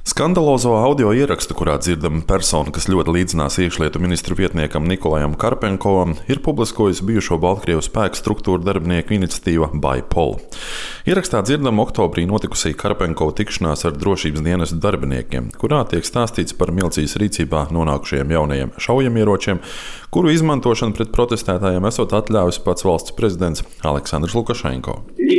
Skandalozo audio ierakstu, kurā dzirdama persona, kas ļoti līdzinās iekšlietu ministru vietniekam Nikolajam Karpenkovam, ir publiskojusi bijušo Baltkrievu spēku struktūru darbinieku iniciatīva ByPol. Ierakstā dzirdama oktobrī notikusī Karpenkova tikšanās ar drošības dienestu darbiniekiem, kurā tiek stāstīts par milicijas rīcībā nonākušajiem jaunajiem šaujamieročiem, kuru izmantošanu pret protestētājiem esot atļāvis pats valsts prezidents Aleksandrs Lukašenko.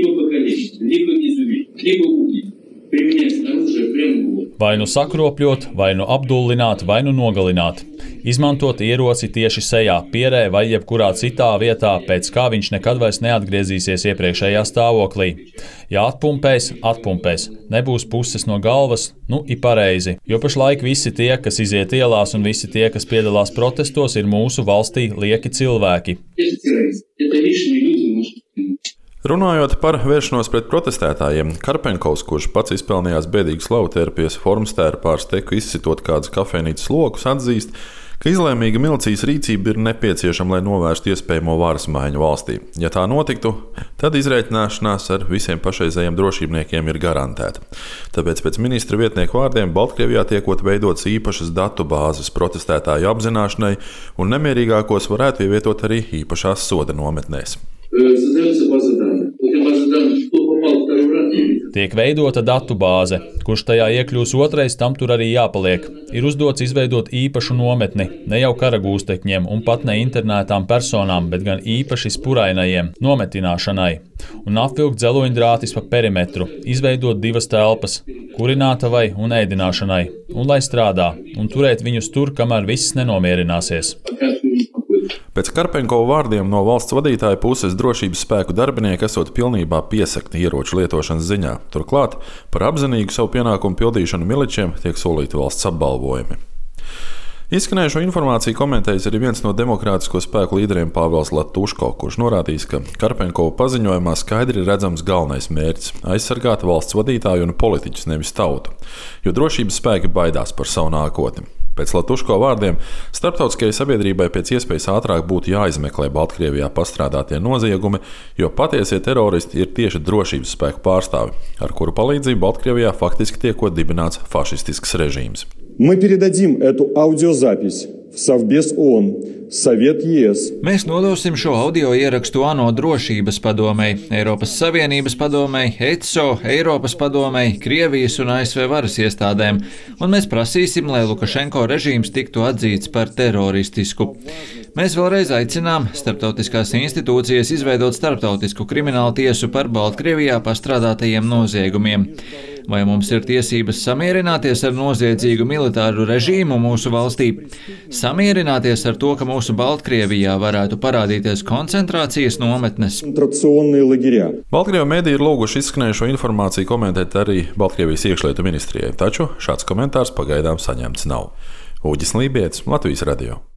Vai nu sakropļot, vai nu apdullināt, vai nu nogalināt. Izmantot ieroci tieši sejā, pierē vai jebkurā citā vietā, pēc kā viņš nekad vairs neatgriezīsies iepriekšējā stāvoklī. Ja atpumpēs, atpumpēs. Nebūs puses no galvas, ir pareizi. Jo pašlaik visi tie, kas iziet ielās un visi tie, kas piedalās protestos, ir mūsu valstī lieki cilvēki. Runājot par vēršanos pret protestētājiem, Karpenkovs, kurš pats izpelnījās bēdīgu slavu tērpies formstēru pār steku izsitot kādus kafejnīcas lokus, atzīst, ka izlēmīga milicijas rīcība ir nepieciešama, lai novērstu iespējamo varas maiņu valstī. Ja tā notiktu, tad izreikināšanās ar visiem pašreizējiem drošībniekiem ir garantēta. Tāpēc pēc ministra vietnieku vārdiem Baltkrievijā tiekot veidotas īpašas datu bāzes protestētāju apzināšanai, un nemierīgākos varētu ievietot arī īpašās soda nometnēs. Tiek veidota datu bāze, kurš tajā iekļūs otrais, tam tur arī jāpaliek. Ir uzdots izveidot īpašu nometni, ne jau karagūstekņiem un pat ne internētām personām, bet gan īpaši spurainajiem nometināšanai. Un apvilkt dzeloņdrātis pa perimetru, izveidot 2 telpas, kurinātavai un ēdināšanai, un lai strādā, un turēt viņus tur, kamēr viss nenomierināsies. Pēc Karpenkova vārdiem no valsts vadītāja puses drošības spēku darbinieki esot pilnībā piesakti ieroču lietošanas ziņā. Turklāt par apzinīgu savu pienākumu pildīšanu miličiem tiek solīti valsts apbalvojumi. Izskanējušo informāciju komentējis arī viens no demokrātisko spēku līderiem Pāvels Latuško, kurš norādījis, ka Karpenkova paziņojumā skaidri redzams galvenais mērķis – aizsargāt valsts vadītāju un politiķus, nevis tautu, jo drošības spēki baidās par savu nākotni. Pēc Latuško vārdiem, starptautiskajai sabiedrībai pēc iespējas ātrāk būtu jāizmeklē Baltkrievijā pastrādātie noziegumi, jo patiesie teroristi ir tieši drošības spēku pārstāvi, ar kuru palīdzību Baltkrievijā faktiski tiekot dibināts fašistisks režīms. Мы передадим эту аудиозапись в Совбез ООН, Совет ЕС. Mēs nodosim šo audio ierakstu ANO drošības padomei, Eiropas Savienības padomei, ECO, Eiropas padomei, Krievijas un ASV varas iestādēm, un mēs prasīsim, lai Lukašenko režīms tiktu atzīts par teroristisku. Mēs vēlreiz aicinām starptautiskās institūcijas izveidot starptautisku kriminālu tiesu par Baltkrievijā pastrādātajiem noziegumiem. Vai mums ir tiesības samierināties ar noziedzīgu militāru režīmu mūsu valstī? Samierināties ar to, ka mūsu Baltkrievijā varētu parādīties koncentrācijas nometnes? Baltkrievu mediji ir lūguši izskanējušo informāciju komentēt arī Baltkrievijas iekšlietu ministrijai, taču šāds komentārs pagaidām saņemts nav. Uģis Lībietis, Latvijas radio.